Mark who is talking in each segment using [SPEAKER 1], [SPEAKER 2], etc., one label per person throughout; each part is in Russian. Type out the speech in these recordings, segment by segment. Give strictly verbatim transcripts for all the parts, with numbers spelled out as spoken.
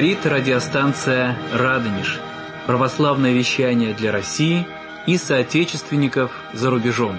[SPEAKER 1] Говорит радиостанция «Радонеж». Православное вещание для России и соотечественников за рубежом.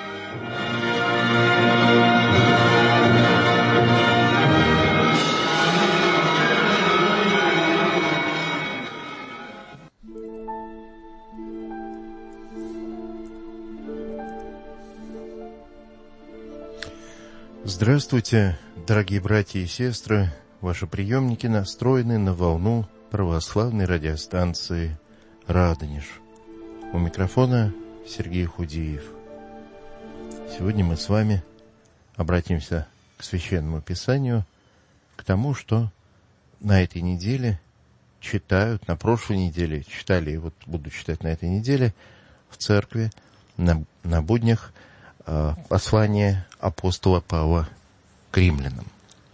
[SPEAKER 2] Здравствуйте, дорогие братья и сестры. Ваши приемники настроены на волну православной радиостанции «Радонеж». У микрофона Сергей Худиев. Сегодня мы с вами обратимся к Священному Писанию, к тому, что на этой неделе читают, на прошлой неделе читали, и вот буду читать на этой неделе в церкви, на, на буднях, э, послание апостола Павла к римлянам.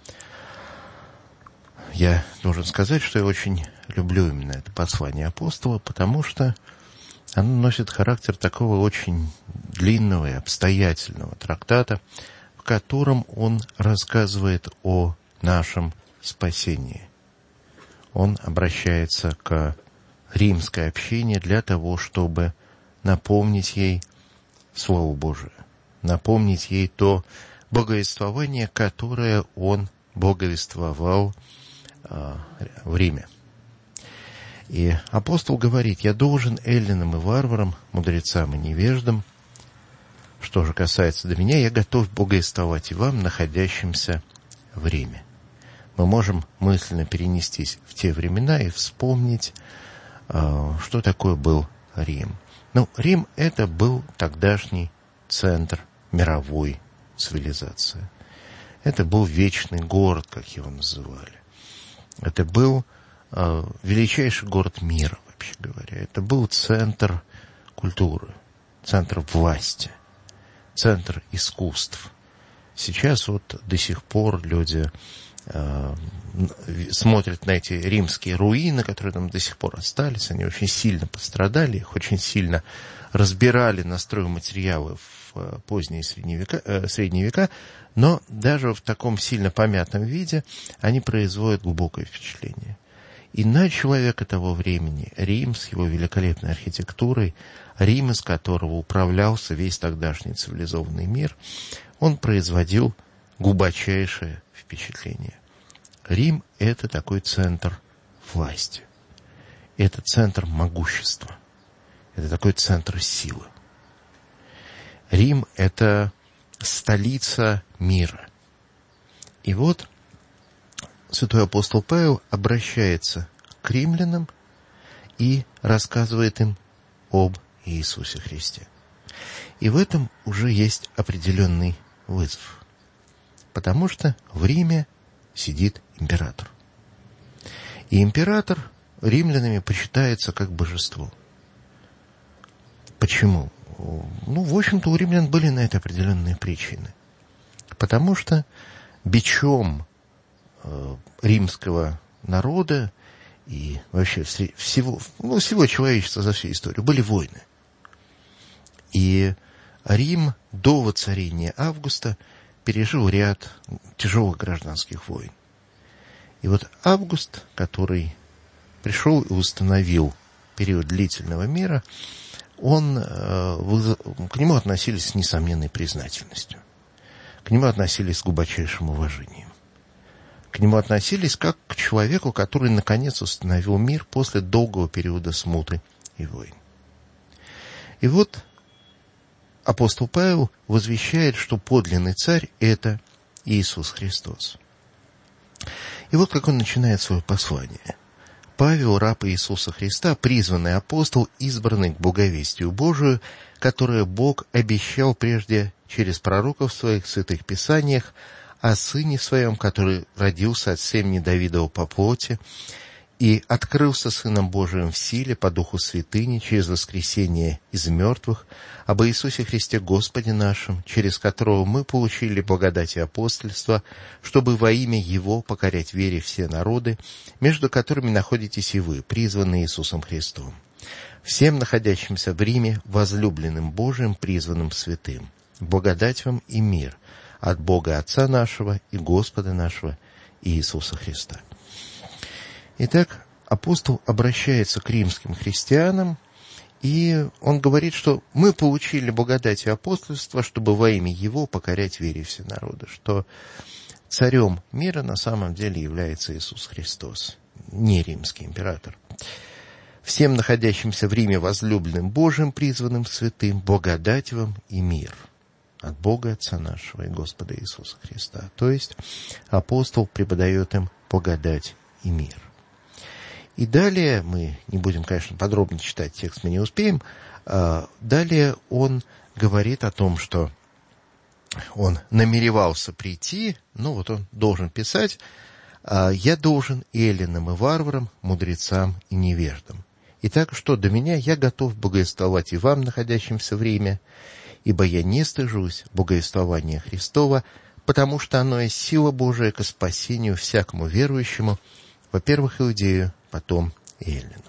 [SPEAKER 2] Я должен сказать, что я очень люблю именно это послание апостола, потому что оно носит характер такого очень длинного и обстоятельного трактата, в котором он рассказывает о нашем спасении. Он обращается к римской общине для того, чтобы напомнить ей Слово Божие, напомнить ей то благовествование, которое он благовествовал в Риме. И апостол говорит: «Я должен эллинам и варварам, мудрецам и невеждам. Что же касается до меня, я готов благовествовать и вам, находящимся в Риме». Мы можем мысленно перенестись в те времена и вспомнить, что такое был Рим. Ну, Рим — это был тогдашний центр мировой цивилизации. Это был вечный город, как его называли. Это был э, величайший город мира, вообще говоря. Это был центр культуры, центр власти, центр искусств. Сейчас вот до сих пор люди э, смотрят на эти римские руины, которые там до сих пор остались. Они очень сильно пострадали, их очень сильно разбирали на стройматериалы в э, поздние средние века, э, средние века. Но даже в таком сильно помятом виде они производят глубокое впечатление. И на человека того времени Рим с его великолепной архитектурой, Рим, из которого управлялся весь тогдашний цивилизованный мир, он производил глубочайшее впечатление. Рим — это такой центр власти. Это центр могущества. Это такой центр силы. Рим — это столица мира. И вот святой апостол Павел обращается к римлянам и рассказывает им об Иисусе Христе. И в этом уже есть определенный вызов. Потому что в Риме сидит император. И император римлянами почитается как божество. Почему? Ну, в общем-то, у римлян были на это определенные причины. Потому что бичом э, римского народа и вообще всего, ну, всего человечества за всю историю были войны. И Рим до воцарения Августа пережил ряд тяжелых гражданских войн. И вот Август, который пришел и установил период длительного мира, он, к нему относились с несомненной признательностью. К нему относились с глубочайшим уважением. К нему относились как к человеку, который наконец установил мир после долгого периода смуты и войн. И вот апостол Павел возвещает, что подлинный царь — это Иисус Христос. И вот как он начинает свое послание. Павел, раб Иисуса Христа, призванный апостол, избранный к благовестию Божию, которое Бог обещал прежде через пророков в своих святых писаниях о Сыне Своем, который родился от семени Давидова по плоти и открылся Сыном Божиим в силе по Духу Святыни через воскресение из мертвых, об Иисусе Христе Господе нашим, через которого мы получили благодать и апостольство, чтобы во имя Его покорять вере все народы, между которыми находитесь и вы, призванные Иисусом Христом. Всем находящимся в Риме, возлюбленным Божиим, призванным святым, благодать вам и мир от Бога Отца нашего и Господа нашего Иисуса Христа». Итак, апостол обращается к римским христианам, и он говорит, что мы получили благодать и апостольство, чтобы во имя Его покорять вере все народы, что царем мира на самом деле является Иисус Христос, не римский император. Всем находящимся в Риме возлюбленным Божиим, призванным святым, благодать вам и мир от Бога Отца нашего и Господа Иисуса Христа. То есть апостол преподает им благодать и мир. И далее, мы не будем, конечно, подробно читать текст, мы не успеем, далее он говорит о том, что он намеревался прийти, ну вот он должен писать: «Я должен эллинам и варварам, мудрецам и невеждам. Итак, что до меня, я готов богословить и вам, находящимся в Риме, ибо я не стыжусь богослования Христова, потому что оно есть сила Божия ко спасению всякому верующему, во-первых, иудею, потом эллину».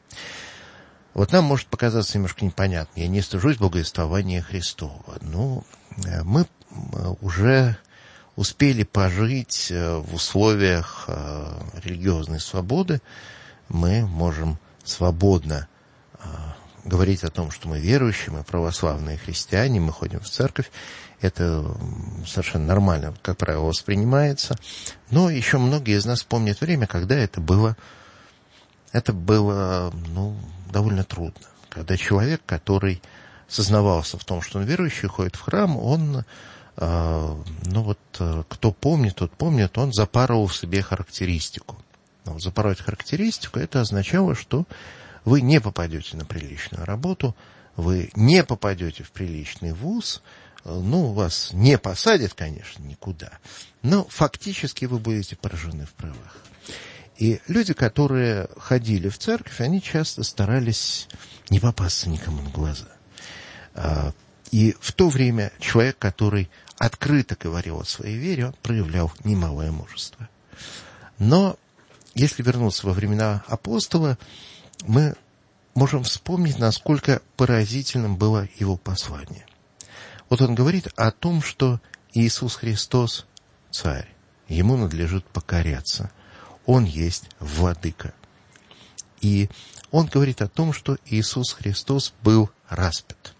[SPEAKER 2] Вот нам может показаться немножко непонятно. Я не стыжусь богослования Христова. Ну, мы уже успели пожить в условиях религиозной свободы. Мы можем свободно говорить о том, что мы верующие, мы православные христиане, мы ходим в церковь. Это совершенно нормально, как правило, воспринимается. Но еще многие из нас помнят время, когда это было, это было ну, довольно трудно. Когда человек, который сознавался в том, что он верующий, ходит в храм, он, э, ну вот, кто помнит, тот помнит, он запарывал в себе характеристику. Но запороть характеристику, это означало, что вы не попадете на приличную работу, вы не попадете в приличный вуз, ну, вас не посадят, конечно, никуда, но фактически вы будете поражены в правах. И люди, которые ходили в церковь, они часто старались не попасться никому на глаза. И в то время человек, который открыто говорил о своей вере, он проявлял немалое мужество. Но если вернуться во времена апостола, мы можем вспомнить, насколько поразительным было его послание. Вот он говорит о том, что Иисус Христос – царь, ему надлежит покоряться, он есть владыка. И он говорит о том, что Иисус Христос был распят.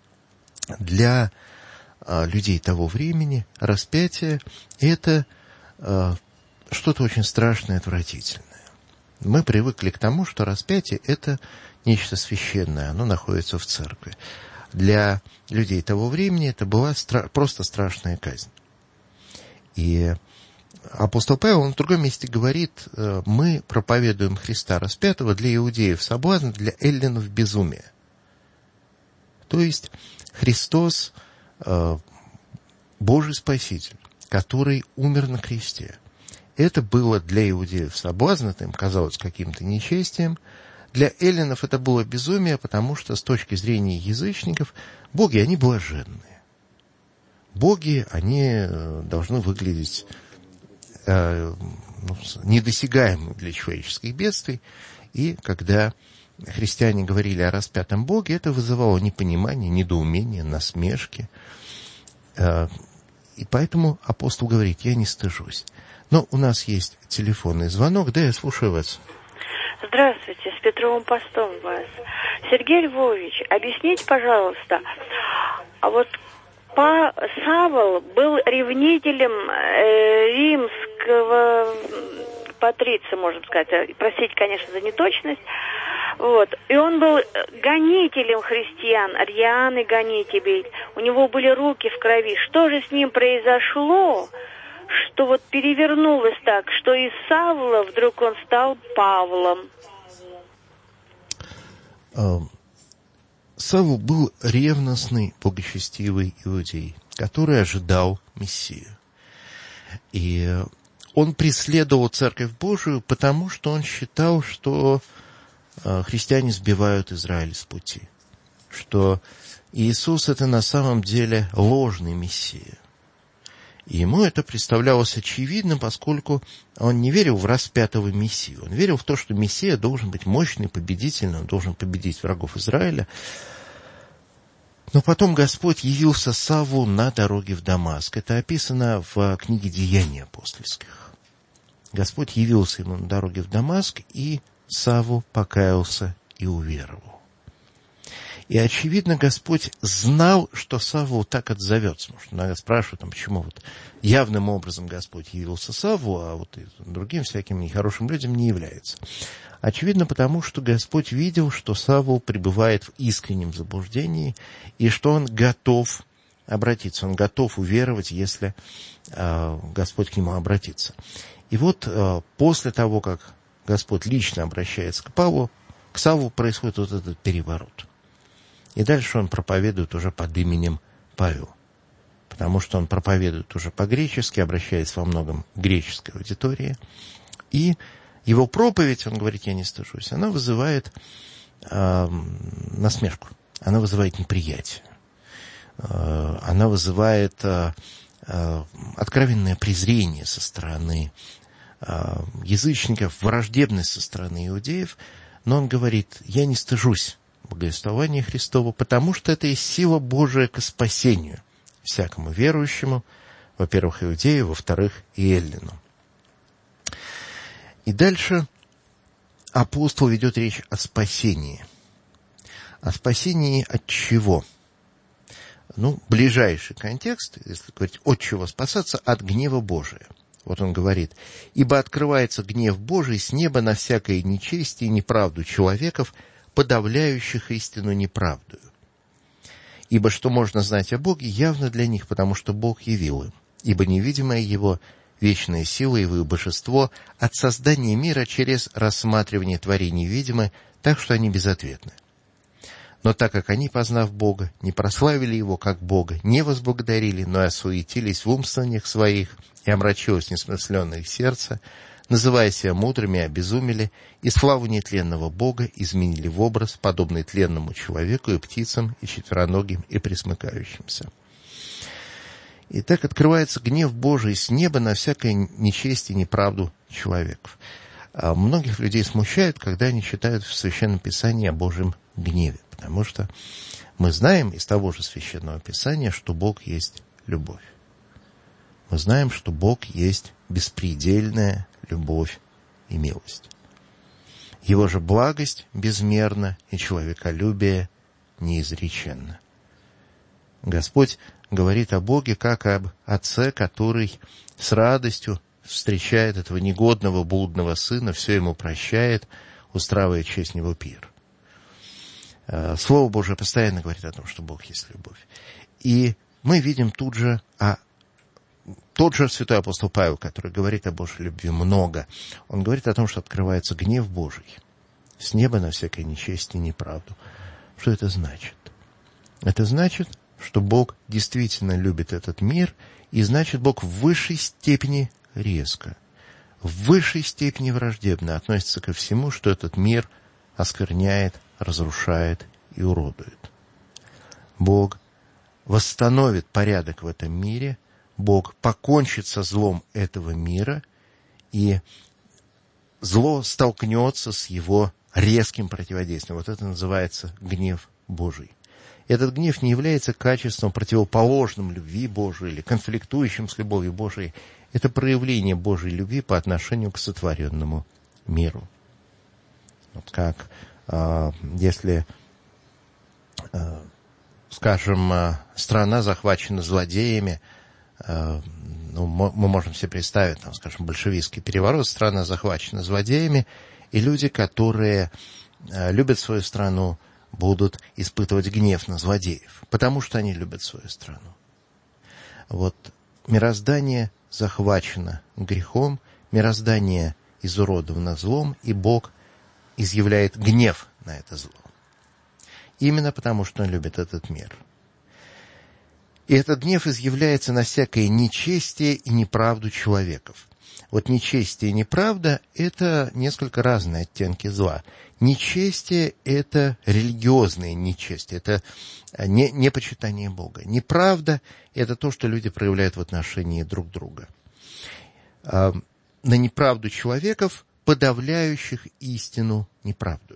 [SPEAKER 2] Для а, людей того времени распятие – это а, что-то очень страшное и отвратительное. Мы привыкли к тому, что распятие – это нечто священное, оно находится в церкви. Для людей того времени это была стра- просто страшная казнь. И апостол Павел, он в другом месте говорит: мы проповедуем Христа распятого для иудеев соблазн, для эллинов безумие. То есть Христос, Божий Спаситель, который умер на кресте. Это было для иудеев соблазн, это им казалось каким-то нечестием. Для эллинов это было безумие, потому что с точки зрения язычников боги, они блаженные. Боги, они должны выглядеть э, ну, недосягаемыми для человеческих бедствий. И когда христиане говорили о распятом Боге, это вызывало непонимание, недоумение, насмешки. Э, и поэтому апостол говорит: я не стыжусь. Но у нас есть телефонный звонок. Да, я слушаю вас.
[SPEAKER 3] Здравствуйте, с Петровым постом вас. Сергей Львович, объясните, пожалуйста, а вот па Савл был ревнителем э, римского патриция, можно сказать, простите, конечно, за неточность, вот, и он был гонителем христиан, рьяный гонитель, у него были руки в крови. Что же с ним произошло, что вот перевернулось так, что из Савла вдруг он стал Павлом?
[SPEAKER 2] Савл был ревностный, благочестивый иудей, который ожидал Мессию. И он преследовал Церковь Божию, потому что он считал, что христиане сбивают Израиль с пути, что Иисус – это на самом деле ложный Мессия. И ему это представлялось очевидным, поскольку он не верил в распятого Мессию. Он верил в то, что Мессия должен быть мощный, победительный, он должен победить врагов Израиля. Но потом Господь явился Савлу на дороге в Дамаск. Это описано в книге «Деяний апостольских». Господь явился ему на дороге в Дамаск, и Савл покаялся и уверовал. И, очевидно, Господь знал, что Савл так отзовется. Потому что иногда спрашивают, там, почему вот явным образом Господь явился Савлу, а вот и другим всяким нехорошим людям не является. Очевидно, потому что Господь видел, что Савл пребывает в искреннем заблуждении, и что он готов обратиться, он готов уверовать, если э, Господь к нему обратится. И вот э, после того, как Господь лично обращается к Павлу, к Савлу происходит вот этот переворот. И дальше он проповедует уже под именем Павел, потому что он проповедует уже по-гречески, обращаясь во многом к греческой аудитории. И его проповедь, он говорит, я не стыжусь, она вызывает э, насмешку, она вызывает неприятие, э, она вызывает э, э, откровенное презрение со стороны э, язычников, враждебность со стороны иудеев, но он говорит, я не стыжусь благовествования Христова, потому что это есть сила Божия к спасению всякому верующему, во-первых, иудею, во-вторых, и эллину. И дальше апостол ведет речь о спасении. О спасении от чего? Ну, ближайший контекст, если говорить, от чего спасаться, от гнева Божия. Вот он говорит, ибо открывается гнев Божий с неба на всякое нечестие и неправду человеков, подавляющих истину неправдою. Ибо что можно знать о Боге, явно для них, потому что Бог явил им. Ибо невидимое Его, вечная сила Его и божество от создания мира через рассматривание творений видимы, так что они безответны. Но так как они, познав Бога, не прославили Его как Бога, не возблагодарили, но осуетились в умствованиях своих, и омрачилось несмысленное их сердце, называя себя мудрыми, обезумели, и славу нетленного Бога изменили в образ, подобный тленному человеку и птицам, и четвероногим, и пресмыкающимся. И так открывается гнев Божий с неба на всякое нечестие и неправду человеков. А многих людей смущает, когда они читают в Священном Писании о Божьем гневе, потому что мы знаем из того же Священного Писания, что Бог есть любовь. Мы знаем, что Бог есть беспредельная любовь и милость. Его же благость безмерна, и человеколюбие неизреченно. Господь говорит о Боге как об Отце, который с радостью встречает этого негодного, блудного сына, все ему прощает, устраивая честь него пир. Слово Божие постоянно говорит о том, что Бог есть любовь. И мы видим тут же о Тот же святой апостол Павел, который говорит о Божьей любви много, он говорит о том, что открывается гнев Божий с неба на всякое нечестие и неправду. Что это значит? Это значит, что Бог действительно любит этот мир, и значит, Бог в высшей степени резко, в высшей степени враждебно относится ко всему, что этот мир оскверняет, разрушает и уродует. Бог восстановит порядок в этом мире, Бог покончит со злом этого мира, и зло столкнется с его резким противодействием. Вот это называется гнев Божий. Этот гнев не является качеством противоположным любви Божией или конфликтующим с любовью Божией. Это проявление Божьей любви по отношению к сотворенному миру. Вот как э, если, э, скажем, э, страна захвачена злодеями, э, ну, мы можем себе представить, там, скажем, большевистский переворот, страна захвачена злодеями, и люди, которые э, любят свою страну, будут испытывать гнев на злодеев, потому что они любят свою страну. Вот мироздание захвачено грехом, мироздание изуродовано злом, и Бог изъявляет гнев на это зло. Именно потому, что Он любит этот мир. И этот гнев изъявляется на всякое нечестие и неправду человеков. Вот нечестие и неправда – это несколько разные оттенки зла. Нечестие – это религиозное нечестие, это не, непочитание Бога. Неправда – это то, что люди проявляют в отношении друг друга. На неправду человеков, подавляющих истину неправдою.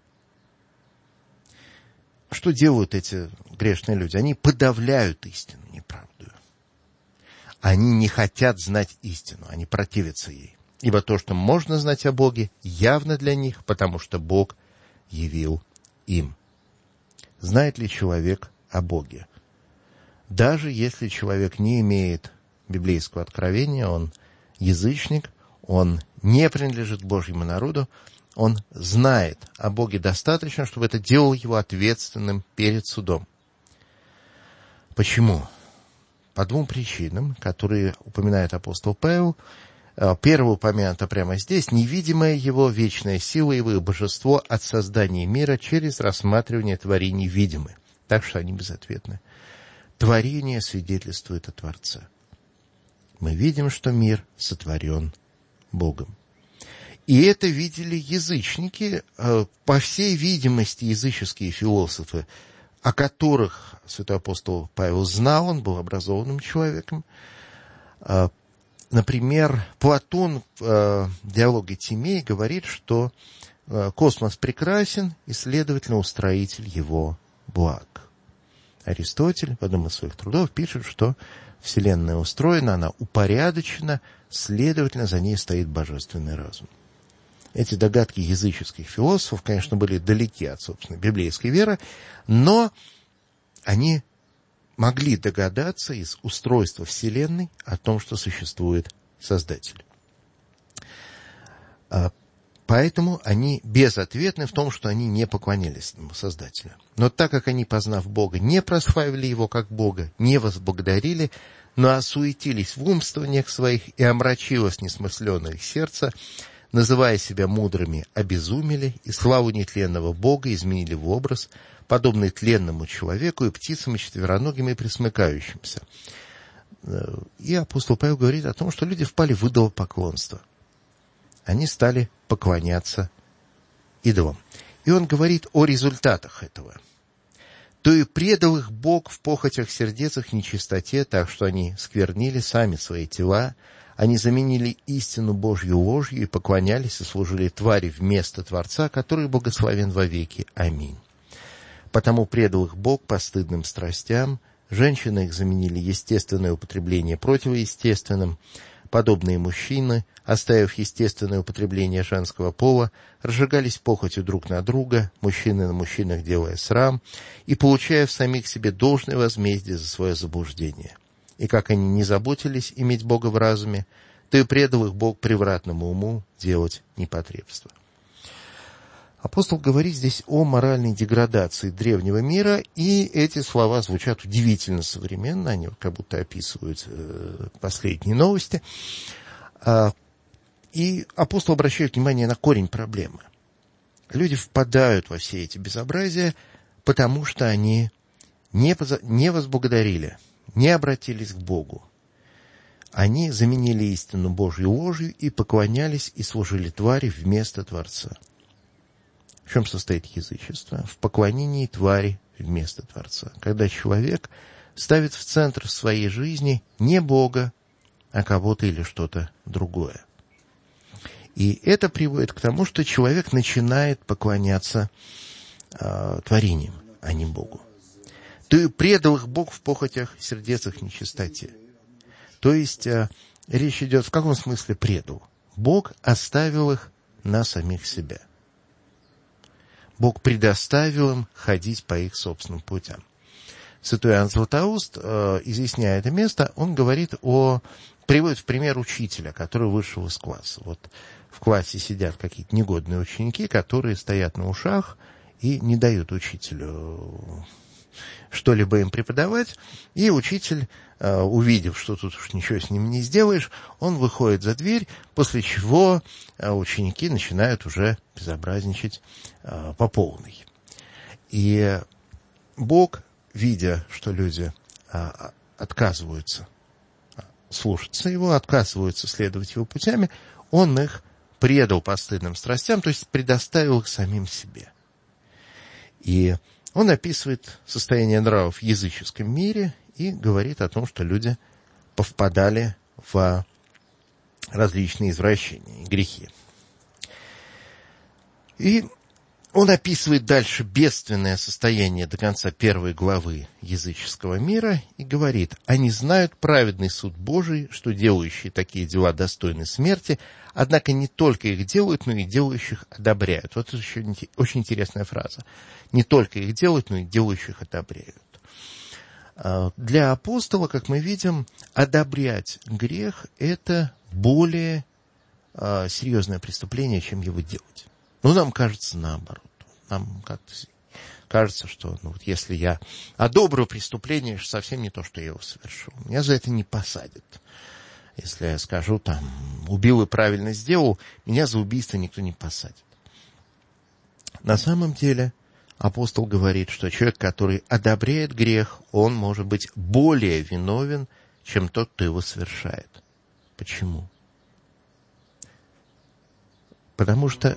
[SPEAKER 2] Что делают эти грешные люди? Они подавляют истину неправдою. Они не хотят знать истину, они противятся ей. ибо то, что можно знать о Боге, явно для них, потому что Бог явил им. Знает ли человек о Боге? Даже если человек не имеет библейского откровения, он язычник, он не принадлежит Божьему народу, он знает о Боге достаточно, чтобы это делало его ответственным перед судом. Почему? По двум причинам, которые упоминает апостол Павел. Первое упомянуто прямо здесь: невидимая его вечная сила, его божество от создания мира через рассматривание творений видимы. Так что они безответны. Творение свидетельствует о Творце. Мы видим, что мир сотворен Богом. И это видели язычники, по всей видимости, языческие философы, о которых святой апостол Павел знал, он был образованным человеком. Например, Платон в диалоге Тимей говорит, что космос прекрасен и, следовательно, устроитель его благ. Аристотель в одном из своих трудов пишет, что Вселенная устроена, она упорядочена, следовательно, за ней стоит божественный разум. Эти догадки языческих философов, конечно, были далеки от, собственно, библейской веры, но они могли догадаться из устройства Вселенной о том, что существует Создатель. Поэтому они безответны в том, что они не поклонялись этому Создателю. Но так как они, познав Бога, не прославили Его как Бога, не возблагодарили, но осуетились в умствованиях своих и омрачилось несмысленное их сердце, называя себя мудрыми, обезумели и славу нетленного Бога изменили в образ, подобный тленному человеку и птицам, и четвероногим, и пресмыкающимся. И апостол Павел говорит о том, что люди впали в идолопоклонство. Они стали поклоняться идолам. И он говорит о результатах этого. То и предал их Бог в похотях сердец их нечистоте, так что они сквернили сами свои тела, они заменили истину Божью ложью и поклонялись и служили твари вместо Творца, который благословен вовеки. Аминь. Потому предал их Бог постыдным страстям, женщины их заменили естественное употребление противоестественным, подобные мужчины, оставив естественное употребление женского пола, разжигались похотью друг на друга, мужчины на мужчинах делая срам, и получая в самих себе должное возмездие за свое заблуждение. И как они не заботились иметь Бога в разуме, то и предал их Бог превратному уму делать непотребство. Апостол говорит здесь о моральной деградации древнего мира, и эти слова звучат удивительно современно, они как будто описывают э, последние новости. А, и апостол обращает внимание на корень проблемы. Люди впадают во все эти безобразия, потому что они не, поза- не возблагодарили, не обратились к Богу. Они заменили истину Божью ложью и поклонялись и служили твари вместо Творца. В чем состоит язычество? В поклонении твари вместо Творца. Когда человек ставит в центр своей жизни не Бога, а кого-то или что-то другое. И это приводит к тому, что человек начинает поклоняться э, творениям, а не Богу. То и предал их Бог в похотях сердец их нечистоте. То есть э, речь идет, в каком смысле предал? Бог оставил их на самих себя. Бог предоставил им ходить по их собственным путям. Святой Иоанн Златоуст, э, изъясняя это место, он говорит о... приводит в пример учителя, который вышел из класса. Вот в классе сидят какие-то негодные ученики, которые стоят на ушах и не дают учителю что-либо им преподавать. И учитель, э, увидев, что тут уж ничего с ним не сделаешь, он выходит за дверь, после чего э, ученики начинают уже безобразничать э, по полной. И Бог, видя, что люди э, отказываются слушаться его, отказываются следовать его путями, он их предал постыдным страстям, то есть предоставил их самим себе. И он описывает состояние нравов в языческом мире и говорит о том, что люди повпадали в различные извращения и грехи. И Он описывает дальше бедственное состояние до конца первой главы языческого мира и говорит: «Они знают праведный суд Божий, что делающие такие дела достойны смерти, однако не только их делают, но и делающих одобряют». Вот это еще очень интересная фраза. Не только их делают, но и делающих одобряют. Для апостола, как мы видим, одобрять грех – это более серьезное преступление, чем его делать. Ну, нам кажется наоборот. Нам как-то кажется, что ну, вот если я одобрю преступление, это совсем не то, что я его совершил. Меня за это не посадят. Если я скажу, там, убил и правильно сделал, меня за убийство никто не посадит. На самом деле, апостол говорит, что человек, который одобряет грех, он может быть более виновен, чем тот, кто его совершает. Почему? Потому что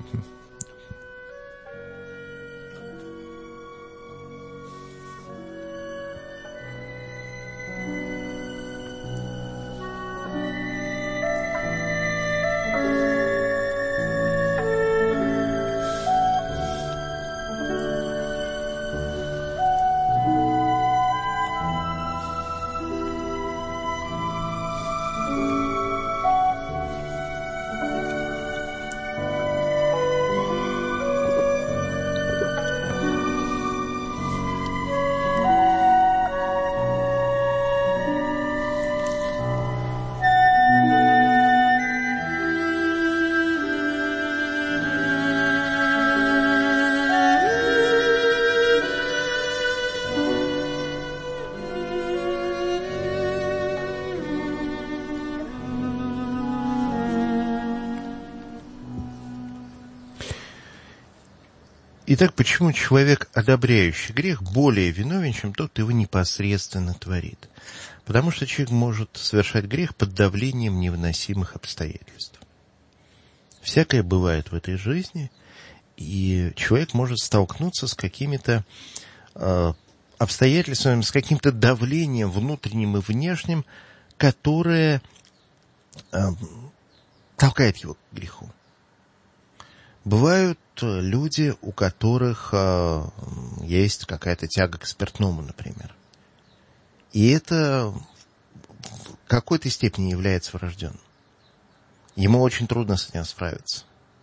[SPEAKER 2] Итак, почему человек, одобряющий грех, более виновен, чем тот, кто его непосредственно творит? Потому что человек может совершать грех под давлением невыносимых обстоятельств. Всякое бывает в этой жизни, и человек может столкнуться с какими-то э, обстоятельствами, с каким-то давлением внутренним и внешним, которое э, толкает его к греху. Бывают люди, у которых э, есть какая-то тяга к спиртному, например. И это в какой-то степени является врожденным. Ему очень трудно с этим справиться.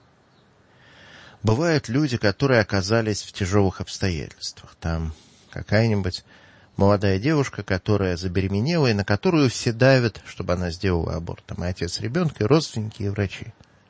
[SPEAKER 2] Бывают люди, которые оказались в тяжелых обстоятельствах. Там какая-нибудь молодая девушка, которая забеременела, и на которую все давят, чтобы она сделала аборт. Там и отец ребенка, и родственники, и врачи.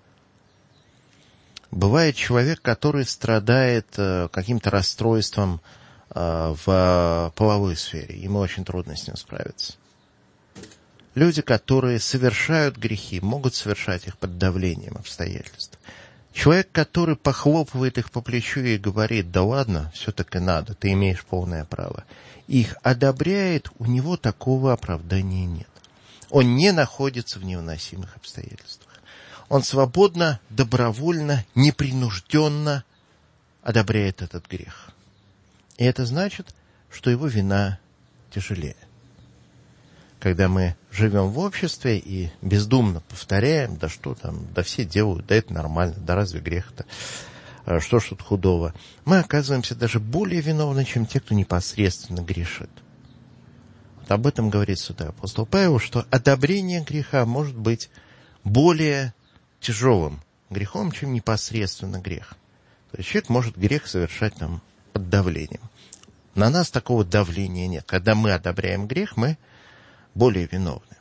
[SPEAKER 2] Бывает человек, который страдает э, каким-то расстройством э, в половой сфере. Ему очень трудно с ним справиться. Люди, которые совершают грехи, могут совершать их под давлением обстоятельств. Человек, который похлопывает их по плечу и говорит: да ладно, все-таки надо, ты имеешь полное право, их одобряет, у него такого оправдания нет. Он не находится в невыносимых обстоятельствах. Он свободно, добровольно, непринужденно одобряет этот грех. И это значит, что его вина тяжелее. Когда мы живем в обществе и бездумно повторяем: да что там, да все делают, да это нормально, да разве грех-то, что ж тут худого, мы оказываемся даже более виновны, чем те, кто непосредственно грешит. Вот об этом говорит сюда апостол Павел, что одобрение греха может быть более тяжелым грехом, чем непосредственно грех. То есть человек может грех совершать там под давлением. На нас такого давления нет. Когда мы одобряем грех, мы более виновны.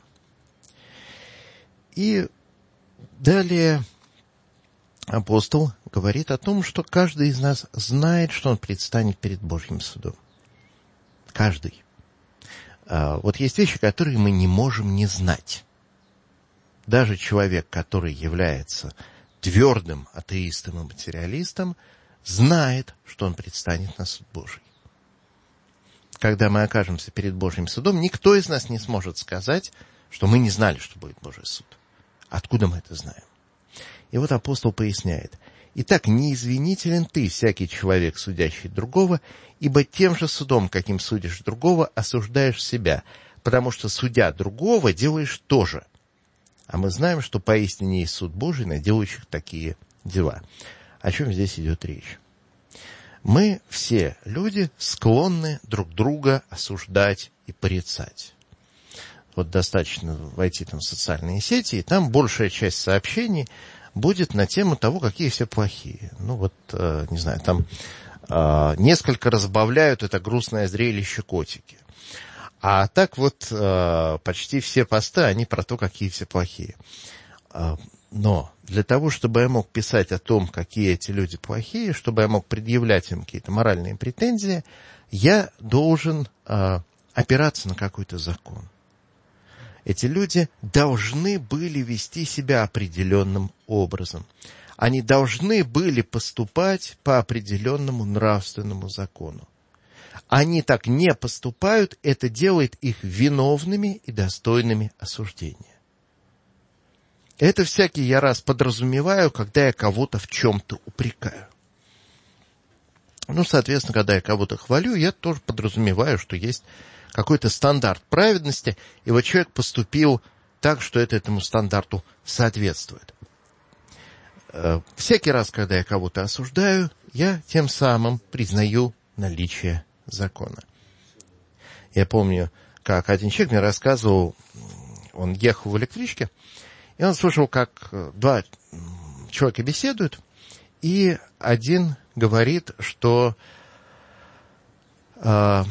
[SPEAKER 2] И далее апостол говорит о том, что каждый из нас знает, что он предстанет перед Божьим судом. Каждый. Вот есть вещи, которые мы не можем не знать. Даже человек, который является твердым атеистом и материалистом, знает, что он предстанет на суд Божий. Когда мы окажемся перед Божьим судом, никто из нас не сможет сказать, что мы не знали, что будет Божий суд. Откуда мы это знаем? И вот апостол поясняет: «Итак, не извинителен ты, всякий человек, судящий другого, ибо тем же судом, каким судишь другого, осуждаешь себя, потому что, судя другого, делаешь то же. А мы знаем, что поистине есть суд Божий на делающих такие дела». О чем здесь идет речь? Мы все люди склонны друг друга осуждать и порицать. Вот достаточно войти там в социальные сети, и там большая часть сообщений будет на тему того, какие все плохие. Ну вот, э, не знаю, там э, несколько разбавляют это грустное зрелище котики. А так вот э, почти все посты, они про то, какие все плохие. Э, но для того, чтобы я мог писать о том, какие эти люди плохие, чтобы я мог предъявлять им какие-то моральные претензии, я должен э, опираться на какой-то закон. Эти люди должны были вести себя определенным образом. Они должны были поступать по определенному нравственному закону. Они так не поступают, это делает их виновными и достойными осуждения. Это всякий я раз подразумеваю, когда я кого-то в чем-то упрекаю. Ну, соответственно, когда я кого-то хвалю, я тоже подразумеваю, что есть какой-то стандарт праведности, и вот человек поступил так, что это этому стандарту соответствует. Всякий раз, когда я кого-то осуждаю, я тем самым признаю наличие закона. Я помню, как один человек мне рассказывал, он ехал в электричке, и он слушал, как два человека беседуют, и один говорит, что э,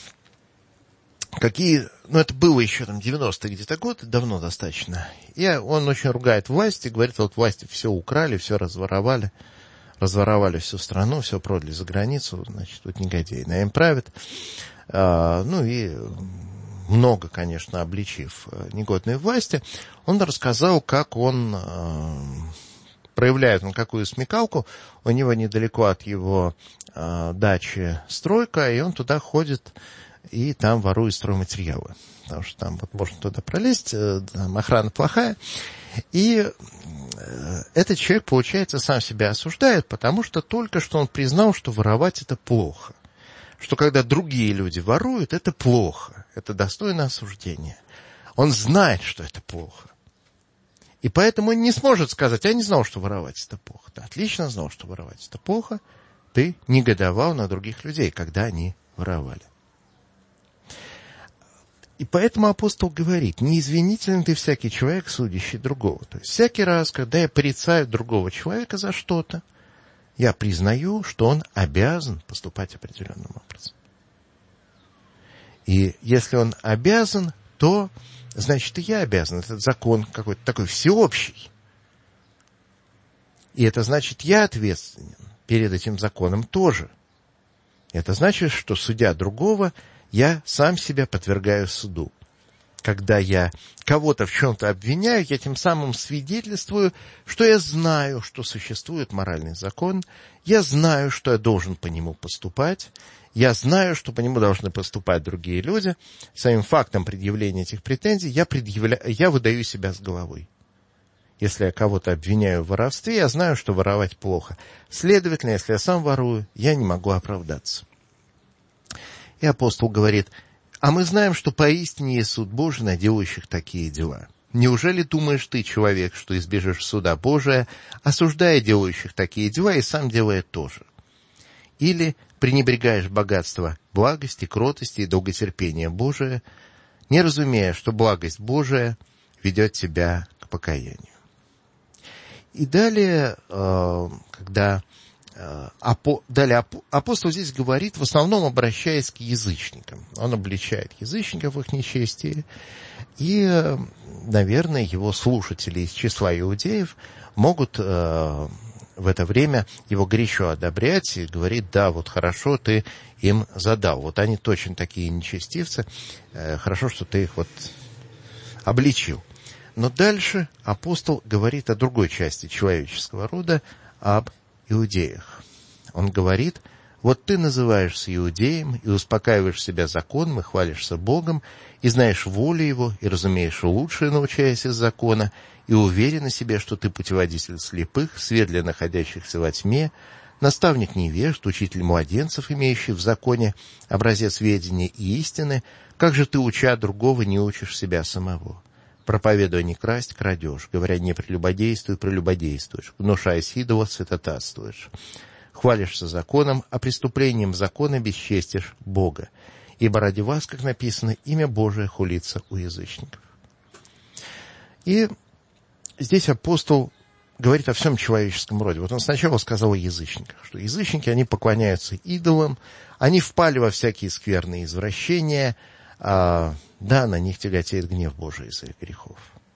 [SPEAKER 2] какие, ну это было еще там девяностые где-то годы, давно достаточно, и он очень ругает власти, говорит, вот власти все украли, все разворовали, разворовали всю страну, все продали за границу, значит, вот негодяи на им правят, э, ну и много, конечно, обличив негодные власти, он рассказал, как он э, проявляет он какую смекалку, у него недалеко от его э, дачи стройка, и он туда ходит и там ворует стройматериалы, потому что там вот можно туда пролезть, э, там охрана плохая, и э, этот человек, получается, сам себя осуждает, потому что только что он признал, что воровать это плохо. Что когда другие люди воруют, это плохо, это достойно осуждения. Он знает, что это плохо. И поэтому он не сможет сказать, я не знал, что воровать это плохо. Ты отлично знал, что воровать это плохо, ты негодовал на других людей, когда они воровали. И поэтому апостол говорит, неизвинителен ты всякий человек, судящий другого. То есть всякий раз, когда я порицаю другого человека за что-то, я признаю, что он обязан поступать определенным образом. И если он обязан, то, значит, и я обязан. Этот закон какой-то такой всеобщий. И это значит, я ответственен перед этим законом тоже. Это значит, что, судя другого, я сам себя подвергаю суду. Когда я кого-то в чем-то обвиняю, я тем самым свидетельствую, что я знаю, что существует моральный закон, я знаю, что я должен по нему поступать, я знаю, что по нему должны поступать другие люди. Своим фактом предъявления этих претензий я, предъявля... я выдаю себя с головой. Если я кого-то обвиняю в воровстве, я знаю, что воровать плохо. Следовательно, если я сам ворую, я не могу оправдаться. И апостол говорит, а мы знаем, что поистине есть суд Божий на делающих такие дела. Неужели думаешь ты, человек, что избежишь суда Божия, осуждая делающих такие дела и сам делая то же? Или пренебрегаешь богатство благости, кротости и долготерпения Божия, не разумея, что благость Божия ведет тебя к покаянию? И далее, когда... Далее апостол здесь говорит, в основном обращаясь к язычникам. Он обличает язычников в их нечестии. И, наверное, его слушатели из числа иудеев могут в это время его горячо одобрять и говорить, да, вот хорошо ты им задал. Вот они точно такие нечестивцы. Хорошо, что ты их вот обличил. Но дальше апостол говорит о другой части человеческого рода, об иудеях. Он говорит, вот ты называешься иудеем и успокаиваешь себя законом и хвалишься Богом, и знаешь волю Его, и разумеешь лучшее, научаясь из закона, и уверен в себе, что ты путеводитель слепых, свет для находящихся во тьме, наставник невежд, учитель младенцев, имеющий в законе образец ведения и истины, как же ты, уча другого, не учишь себя самого? Проповедуя не красть, крадешь, говоря не прелюбодействуй, прелюбодействуешь, внушаясь идола, святотатствуешь. хвалишься законом, а преступлением закона бесчестишь Бога. Ибо ради вас, как написано, имя Божие хулится у язычников». И здесь апостол говорит о всем человеческом роде. Вот он сначала сказал о язычниках, что язычники, они поклоняются идолам, они впали во всякие скверные извращения, а, да, на них тяготеет гнев Божий из-за их грехов.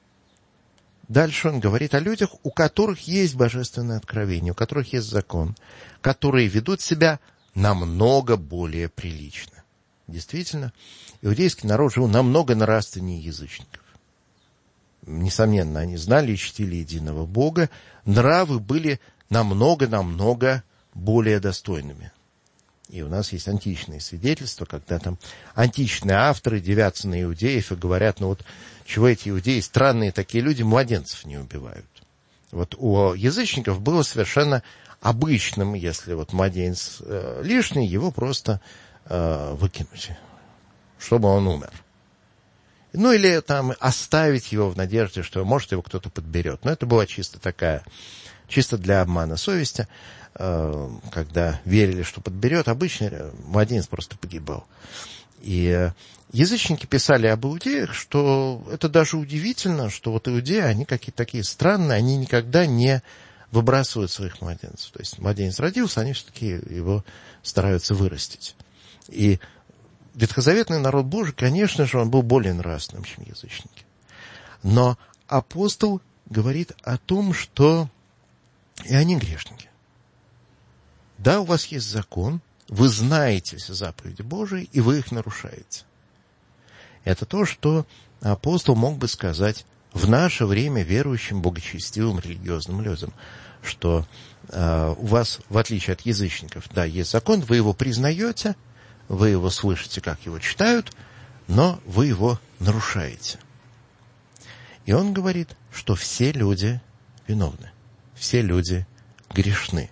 [SPEAKER 2] Дальше он говорит о людях, у которых есть божественное откровение, у которых есть закон, которые ведут себя намного более прилично. Действительно, иудейский народ жил намного нравственнее язычников. Несомненно, они знали и чтили единого Бога, нравы были намного-намного более достойными. И у нас есть античные свидетельства, когда там античные авторы дивятся на иудеев и говорят, ну вот, чего эти иудеи, странные такие люди, младенцев не убивают. Вот у язычников было совершенно обычным, если вот младенец э, лишний, его просто э, выкинуть, чтобы он умер. Ну, или там оставить его в надежде, что, может, его кто-то подберет. Но это была чисто такая, чисто для обмана совести, когда верили, что подберет. Обычно младенец просто погибал. И язычники писали об иудеях, что это даже удивительно, что вот иудеи, они какие-то такие странные, они никогда не выбрасывают своих младенцев. То есть младенец родился, они все-таки его стараются вырастить. И ветхозаветный народ Божий, конечно же, он был более нравственным, чем язычники. Но апостол говорит о том, что и они грешники. Да, у вас есть закон, вы знаете заповеди Божии, и вы их нарушаете. Это то, что апостол мог бы сказать в наше время верующим, богочестивым, религиозным людям, что э, у вас, в отличие от язычников, да, есть закон, вы его признаете, вы его слышите, как его читают, но вы его нарушаете. И он говорит, что все люди виновны, все люди грешны.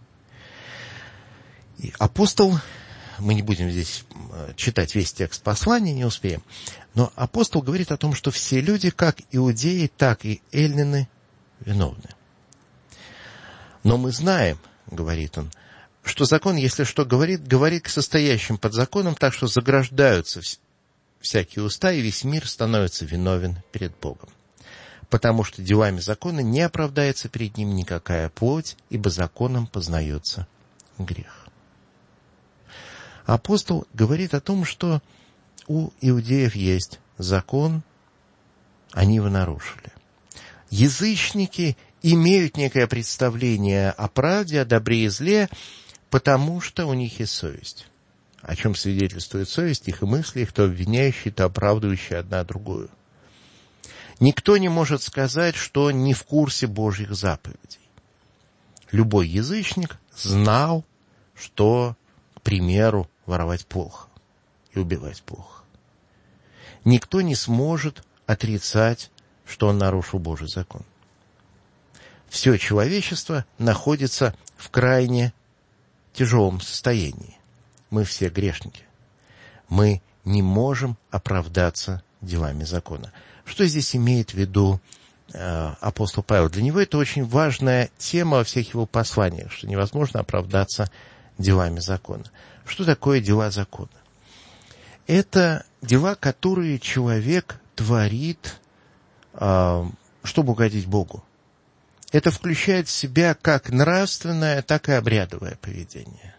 [SPEAKER 2] И апостол, мы не будем здесь читать весь текст послания, не успеем, но апостол говорит о том, что все люди, как иудеи, так и эллины, виновны. Но мы знаем, говорит он, что закон, если что говорит, говорит к состоящим под законом, так что заграждаются всякие уста, и весь мир становится виновен перед Богом. Потому что делами закона не оправдается перед ним никакая плоть, ибо законом познается грех. Апостол говорит о том, что у иудеев есть закон, они его нарушили. Язычники имеют некое представление о правде, о добре и зле, потому что у них есть совесть. О чем свидетельствует совесть, их и мысли, их то обвиняющие, то оправдывающие одна другую. Никто не может сказать, что не в курсе Божьих заповедей. Любой язычник знал, что, к примеру, воровать плохо и убивать плохо. Никто не сможет отрицать, что он нарушил Божий закон. Все человечество находится в крайне тяжелом состоянии. Мы все грешники. Мы не можем оправдаться делами закона. Что здесь имеет в виду э, апостол Павел? Для него это очень важная тема во всех его посланиях, что невозможно оправдаться делами закона. Что такое дела закона? Это дела, которые человек творит, э, чтобы угодить Богу. Это включает в себя как нравственное, так и обрядовое поведение.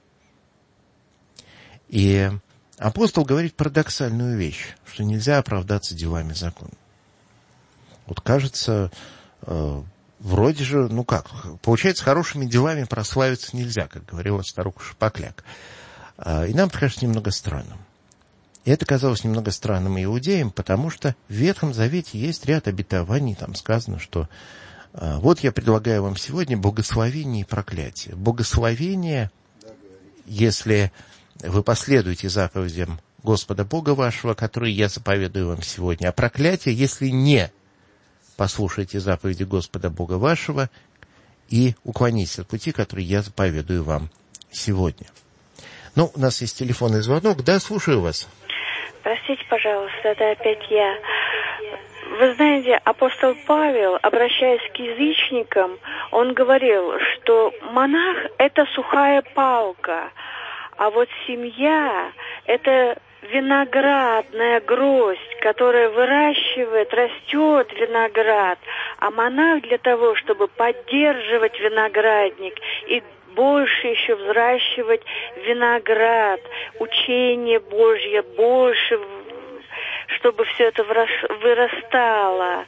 [SPEAKER 2] И апостол говорит парадоксальную вещь, что нельзя оправдаться делами закона. Вот кажется, э, вроде же, ну как, получается, хорошими делами прославиться нельзя, как говорила старуха Шапокляк. Э, и нам это кажется немного странным. И это казалось немного странным иудеям, потому что в Ветхом Завете есть ряд обетований, там сказано, что э, вот я предлагаю вам сегодня благословение и проклятие. Благословение, если вы последуете заповедям Господа Бога вашего, которые я заповедую вам сегодня. А проклятие, если не послушаете заповеди Господа Бога вашего и уклонитесь от пути, который я заповедую вам сегодня. Ну, у нас есть телефонный звонок. Да, слушаю вас.
[SPEAKER 3] Простите, пожалуйста, это опять я. Вы знаете, апостол Павел, обращаясь к язычникам, он говорил, что монах – это сухая палка, а вот семья – это виноградная гроздь, которая выращивает, растет виноград, а монах для того, чтобы поддерживать виноградник и больше еще взращивать виноград, учение Божье, больше, чтобы все это вырастало.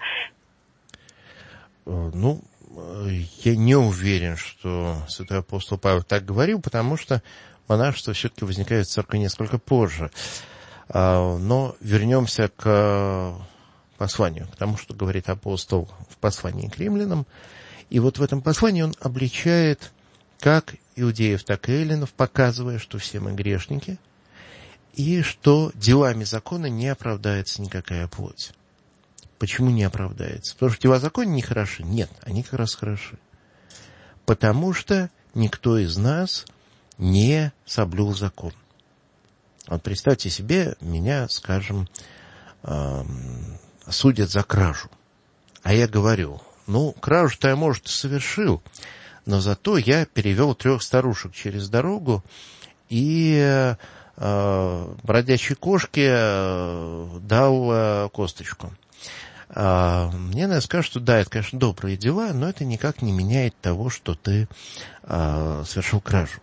[SPEAKER 2] Ну, я не уверен, что святой апостол Павел так говорил, потому что монашество все-таки возникает в церкви несколько позже. Но вернемся к посланию, к тому, что говорит апостол в послании к римлянам. И вот в этом послании он обличает как иудеев, так и эллинов, показывая, что все мы грешники, и что делами закона не оправдается никакая плоть. Почему не оправдается? Потому что дела закона не хороши. Нет, они как раз хороши. Потому что никто из нас не соблюл закон. Вот представьте себе, меня, скажем, эм, судят за кражу. А я говорю, ну, кражу-то я, может, и совершил, но зато я перевел трех старушек через дорогу и э, бродячей кошке э, дал э, косточку. Э, мне, наверное, скажут, что да, это, конечно, добрые дела, но это никак не меняет того, что ты э, совершил кражу.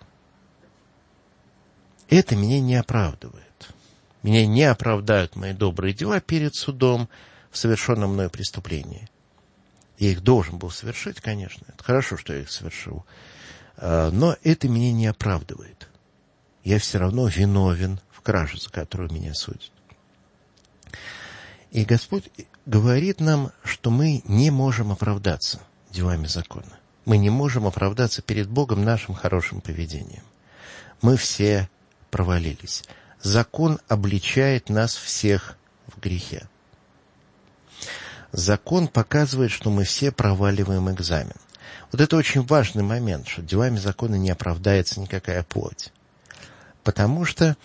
[SPEAKER 2] Это меня не оправдывает. Меня не оправдают мои добрые дела перед судом в совершенном мною преступлении. Я их должен был совершить, конечно. Это хорошо, что я их совершил. Но это меня не оправдывает. Я все равно виновен в краже, за которую меня судят. И Господь говорит нам, что мы не можем оправдаться делами закона. Мы не можем оправдаться перед Богом нашим хорошим поведением. Мы все провалились. Закон обличает нас всех в грехе. Закон показывает, что мы все проваливаем экзамен. Вот это очень важный момент, что делами закона не оправдается никакая плоть. Потому что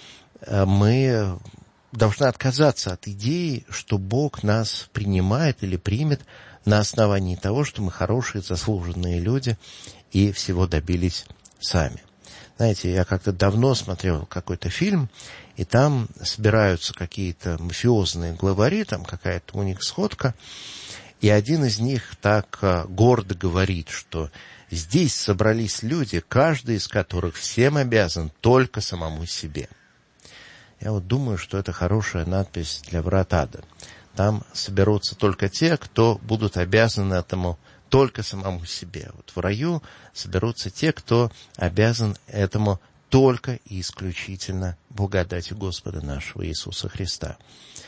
[SPEAKER 2] мы должны отказаться от идеи, что Бог нас принимает или примет на основании того, что мы хорошие, заслуженные люди и всего добились сами. Знаете, я как-то давно смотрел какой-то фильм, и там собираются какие-то мафиозные главари, там какая-то у них сходка, и один из них так гордо говорит, что здесь собрались люди, каждый из которых всем обязан только самому себе. Я вот думаю, что это хорошая надпись для врат ада. Там соберутся только те, кто будут обязаны этому только самому себе. Вот в раю соберутся те, кто обязан этому только и исключительно благодати Господа нашего Иисуса Христа.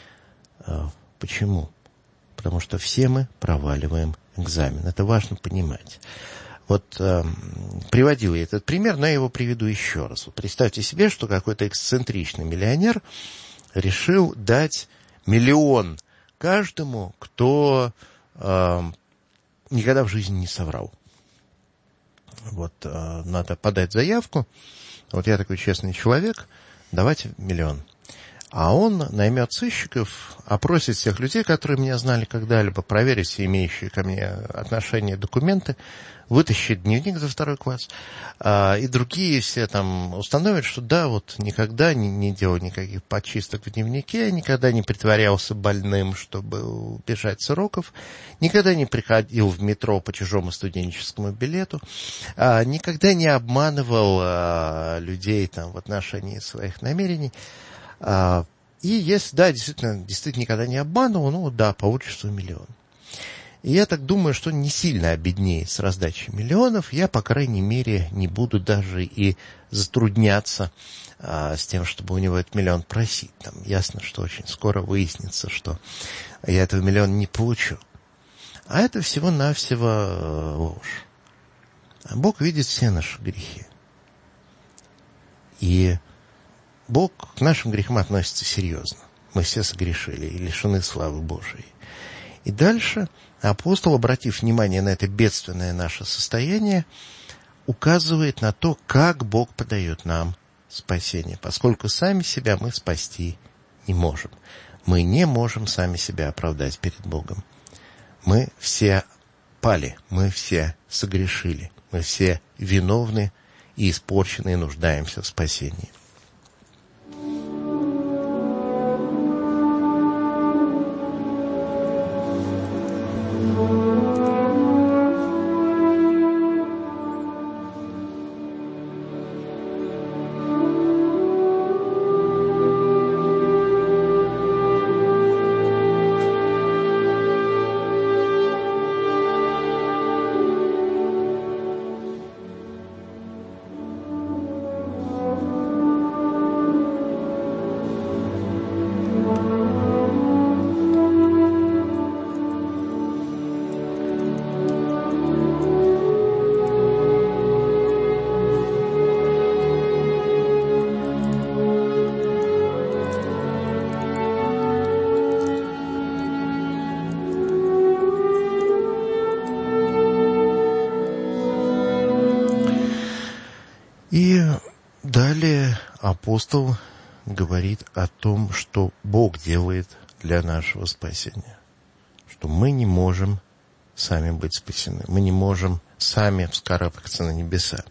[SPEAKER 2] Почему? Потому что все мы проваливаем экзамен. Это важно понимать. Вот э, приводил я этот пример, но я его приведу еще раз. Вот представьте себе, что какой-то эксцентричный миллионер решил дать миллион каждому, кто э, никогда в жизни не соврал. Вот э, надо подать заявку. Вот я такой честный человек, давайте миллион. А он наймет сыщиков, опросит всех людей, которые меня знали когда-либо, проверит все имеющие ко мне отношения, документы, вытащит дневник за второй класс, а, и другие все там установят, что да, вот никогда не, не делал никаких подчисток в дневнике, никогда не притворялся больным, чтобы убежать с уроков, никогда не приходил в метро по чужому студенческому билету, а, никогда не обманывал а, людей там в отношении своих намерений. А, и если, да, действительно, действительно никогда не обманывал, ну да, получишь свой миллион. И я так думаю, что не сильно обеднеет с раздачей миллионов. Я, по крайней мере, не буду даже и затрудняться а, с тем, чтобы у него этот миллион просить. Там ясно, что очень скоро выяснится, что я этого миллиона не получу. А это всего-навсего ложь. А Бог видит все наши грехи. И Бог к нашим грехам относится серьезно. Мы все согрешили и лишены славы Божией. И дальше апостол, обратив внимание на это бедственное наше состояние, указывает на то, как Бог подает нам спасение, поскольку сами себя мы спасти не можем. Мы не можем сами себя оправдать перед Богом. Мы все пали, мы все согрешили, мы все виновны и испорчены, и нуждаемся в спасении. И далее апостол говорит о том, что Бог делает для нашего спасения. Что мы не можем сами быть спасены. Мы не можем сами вскарабкаться на небеса.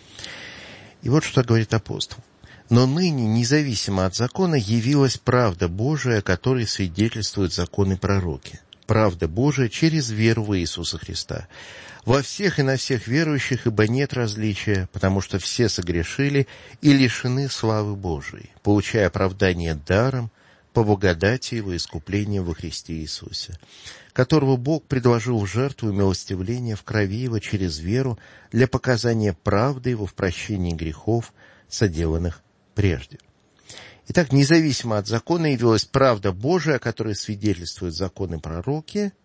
[SPEAKER 2] И вот что говорит апостол. «Но ныне, независимо от закона, явилась правда Божия, о которой свидетельствуют законы пророки. Правда Божия через веру в Иисуса Христа. Во всех и на всех верующих, ибо нет различия, потому что все согрешили и лишены славы Божией, получая оправдание даром по благодати Его искупления во Христе Иисусе, которого Бог предложил в жертву милостивления в крови Его через веру для показания правды Его в прощении грехов, соделанных прежде». Итак, независимо от закона явилась правда Божия, о которой свидетельствуют законы пророки.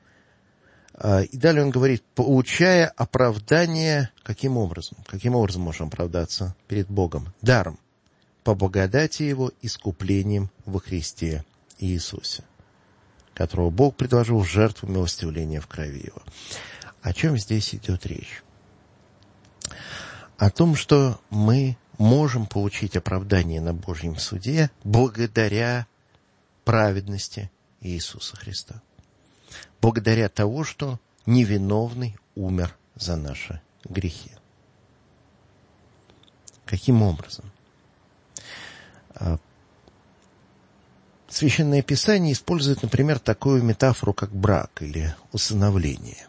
[SPEAKER 2] И далее он говорит, получая оправдание, каким образом? Каким образом можем оправдаться перед Богом? Даром, по благодати Его, искуплением во Христе Иисусе, которого Бог предложил в жертву милостивления в крови Его. О чем здесь идет речь? О том, что мы можем получить оправдание на Божьем суде благодаря праведности Иисуса Христа. Благодаря тому, что невиновный умер за наши грехи. Каким образом? Священное Писание использует, например, такую метафору, как брак или усыновление.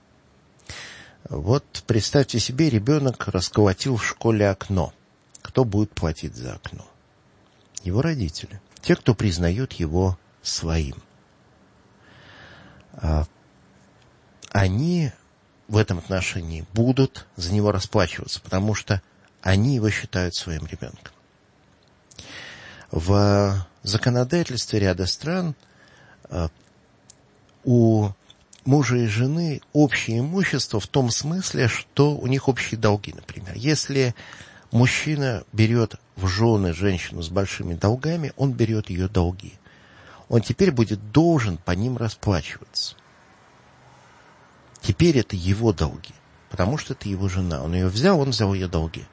[SPEAKER 2] Вот представьте себе, ребенок расколотил в школе окно. Кто будет платить за окно? Его родители. Те, кто признают его своим. Они в этом отношении будут за него расплачиваться, потому что они его считают своим ребенком. В законодательстве ряда стран у мужа и жены общее имущество в том смысле, что у них общие долги, например. Если мужчина берет в жены женщину с большими долгами, он берет ее долги. Он теперь будет должен по ним расплачиваться. Теперь это его долги, потому что это его жена. Он ее взял, он взял ее долги.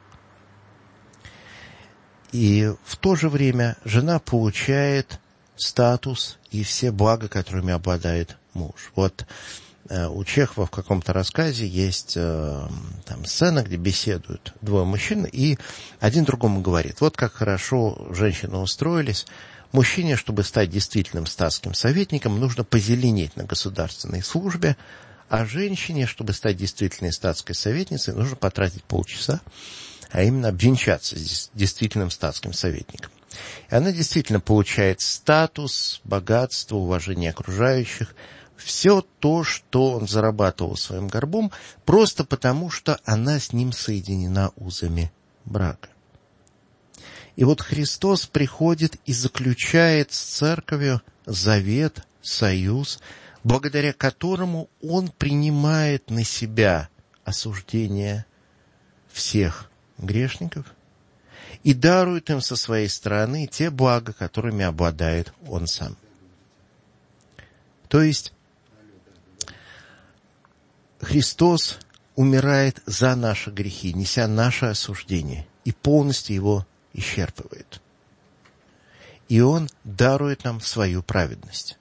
[SPEAKER 2] И в то же время жена получает статус и все блага, которыми обладает муж. Вот э, у Чехова в каком-то рассказе есть э, там сцена, где беседуют двое мужчин, и один другому говорит, вот как хорошо женщины устроились. Мужчине, чтобы стать действительным статским советником, нужно позеленеть на государственной службе, а женщине, чтобы стать действительной статской советницей, нужно потратить полчаса, а именно обвенчаться с действительным статским советником. И она действительно получает статус, богатство, уважение окружающих, все то, что он зарабатывал своим горбом, просто потому, что она с ним соединена узами брака. И вот Христос приходит и заключает с церковью завет, союз, благодаря которому Он принимает на себя осуждение всех грешников и дарует им со своей стороны те блага, которыми обладает Он сам. То есть Христос умирает за наши грехи, неся наше осуждение, и полностью его исчерпывает. и Он дарует нам свою праведность.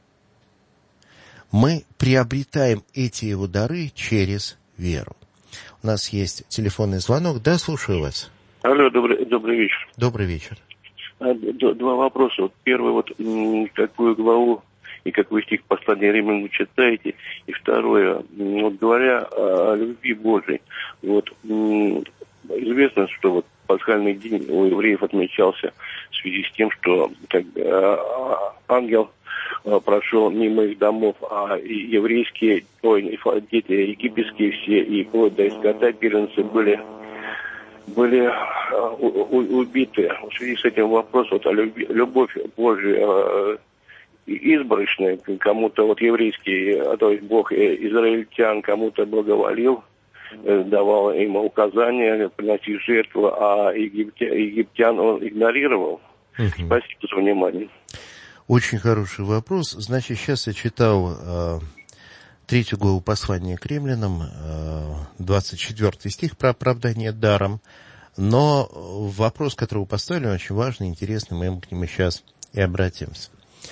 [SPEAKER 2] Мы приобретаем эти Его дары через веру. У нас есть телефонный звонок. Да, слушаю вас.
[SPEAKER 4] Алло, добрый, добрый вечер.
[SPEAKER 2] Добрый вечер.
[SPEAKER 4] Два вопроса. Вот первый, вот какую главу и какой стих послания Римлянам вы читаете? И второе, вот говоря о любви Божией, вот известно, что вот пасхальный день у евреев отмечался в связи с тем, что когда ангел прошел мимо их домов, а еврейские, ой, дети египетские все, и вплоть до скота первенцы были, были убиты. В связи с этим вопрос, вот, о любви, любовь Божия избранная, кому-то вот еврейский, то есть Бог израильтян кому-то благоволил, давал им указания приносить жертву, а египтян, египтян он игнорировал. Угу. Спасибо за внимание.
[SPEAKER 2] Очень хороший вопрос. Значит, сейчас я читал э, третью главу послания к Римлянам, э, двадцать четвёртый стих про оправдание даром. Но вопрос, который вы поставили, очень важный, интересный, мы к нему сейчас и обратимся.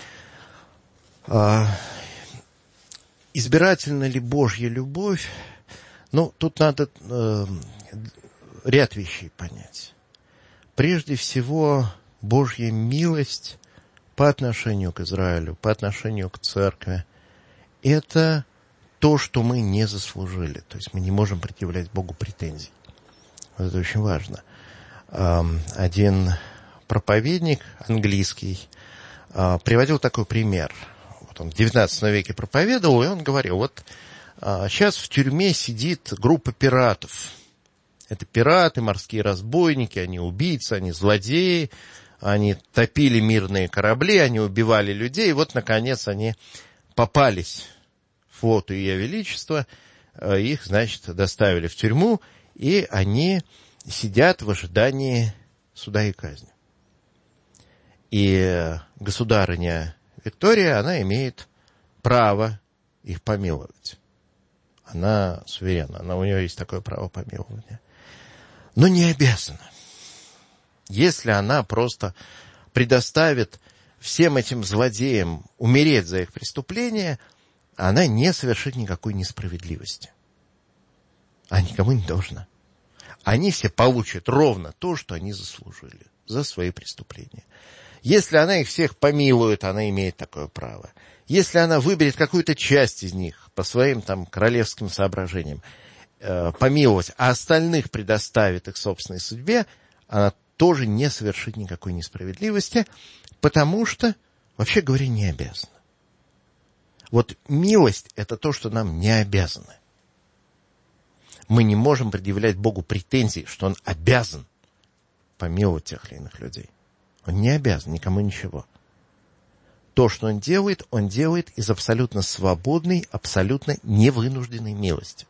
[SPEAKER 2] Э, избирательна ли Божья любовь? Ну, тут надо э, ряд вещей понять. Прежде всего, Божья милость по отношению к Израилю, по отношению к церкви, это то, что мы не заслужили. То есть мы не можем предъявлять Богу претензий. Вот это очень важно. Один проповедник английский приводил такой пример. Вот он в девятнадцатом веке проповедовал, и он говорил, вот сейчас в тюрьме сидит группа пиратов. Это пираты, морские разбойники, они убийцы, они злодеи, они топили мирные корабли, они убивали людей, и вот, наконец, они попались флоту Ее Величества, их, значит, доставили в тюрьму, и они сидят в ожидании суда и казни. И государыня Виктория, она имеет право их помиловать. Она суверенна, она, у нее есть такое право помилования. Но не обязана. Если она просто предоставит всем этим злодеям умереть за их преступления, она не совершит никакой несправедливости. А никому не должна. Они все получат ровно то, что они заслужили за свои преступления. Если она их всех помилует, она имеет такое право. Если она выберет какую-то часть из них по своим там королевским соображениям э, помиловать, а остальных предоставит их собственной судьбе, она тоже не совершит никакой несправедливости, потому что, вообще говоря, не обязана. Вот милость – это то, что нам не обязаны. Мы не можем предъявлять Богу претензий, что Он обязан помиловать тех или иных людей. Он не обязан никому ничего. То, что Он делает, Он делает из абсолютно свободной, абсолютно невынужденной милости.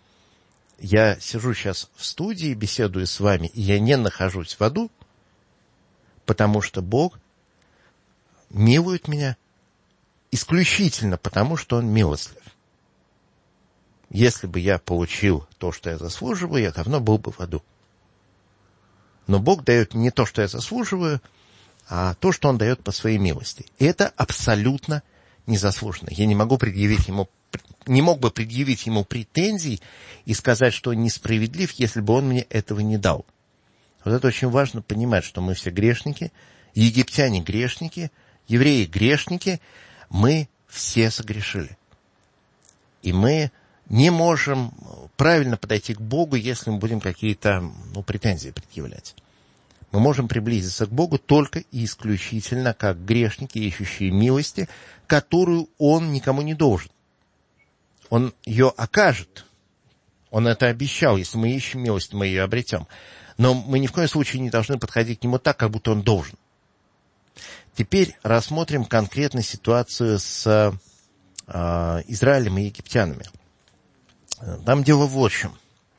[SPEAKER 2] Я сижу сейчас в студии, беседую с вами, и я не нахожусь в аду, потому что Бог милует меня исключительно потому, что Он милостлив. Если бы я получил то, что я заслуживаю, я давно был бы в аду. Но Бог дает не то, что я заслуживаю, а то, что Он дает по своей милости. И это абсолютно незаслуженно. Я не могу предъявить ему, не мог бы предъявить ему претензий и сказать, что он несправедлив, если бы он мне этого не дал. Вот это очень важно понимать, что мы все грешники, египтяне грешники, евреи грешники, мы все согрешили. И мы не можем правильно подойти к Богу, если мы будем какие-то ну, претензии предъявлять. Мы можем приблизиться к Богу только и исключительно как грешники, ищущие милости, которую Он никому не должен. Он ее окажет. Он это обещал. Если мы ищем милость, мы ее обретем. Но мы ни в коем случае не должны подходить к Нему так, как будто Он должен. Теперь рассмотрим конкретно ситуацию с э, Израилем и египтянами. Там дело в чем.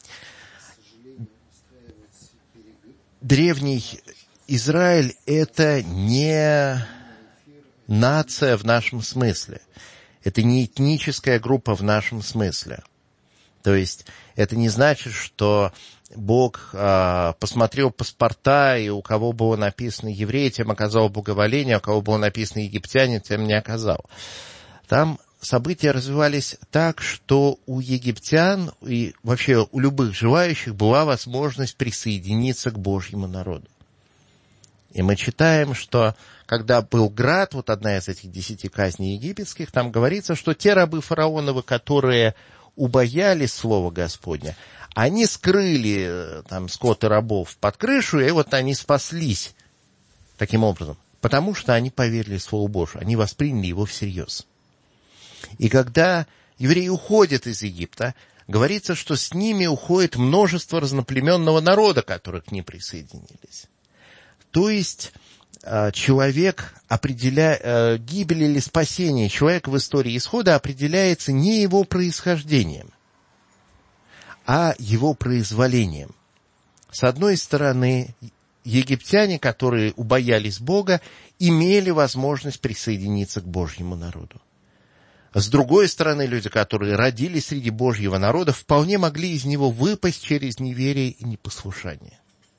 [SPEAKER 2] Древний Израиль – это не нация в нашем смысле. Это не этническая группа в нашем смысле. То есть это не значит, что Бог э, посмотрел паспорта, и у кого было написано еврей, тем оказал благоволение, у кого было написано египтянин, тем не оказал. Там события развивались так, что у египтян и вообще у любых желающих была возможность присоединиться к Божьему народу. И мы читаем, что когда был град, вот одна из этих десяти казней египетских, там говорится, что те рабы фараоновы, которые убоялись слова Господня, они скрыли там скот и рабов под крышу, и вот они спаслись таким образом, потому что они поверили Слову Божию, они восприняли его всерьез. И когда евреи уходят из Египта, говорится, что с ними уходит множество разноплеменного народа, которые к ним присоединились. То есть человек определяет, гибель или спасение человека в истории исхода определяется не его происхождением, а его произволением. С одной стороны, египтяне, которые убоялись Бога, имели возможность присоединиться к Божьему народу. С другой стороны, люди, которые родились среди Божьего народа, вполне могли из него выпасть через неверие и непослушание.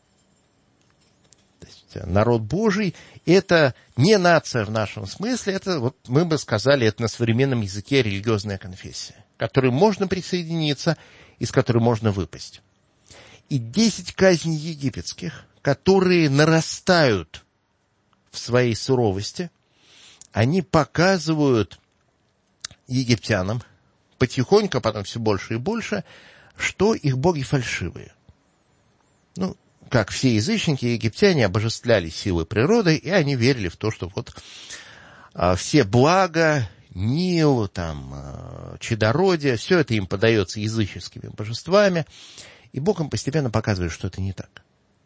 [SPEAKER 2] То есть народ Божий – это не нация в нашем смысле, это, вот мы бы сказали, это на современном языке религиозная конфессия, к которой можно присоединиться, из которой можно выпасть. И десять казней египетских, которые нарастают в своей суровости, они показывают египтянам потихоньку, а потом все больше и больше, что их боги фальшивые. Ну, как все язычники, египтяне обожествляли силы природы, и они верили в то, что вот а, все блага, Нил, там, а, чадородие, все это им подается языческими божествами, и Бог им постепенно показывает, что это не так.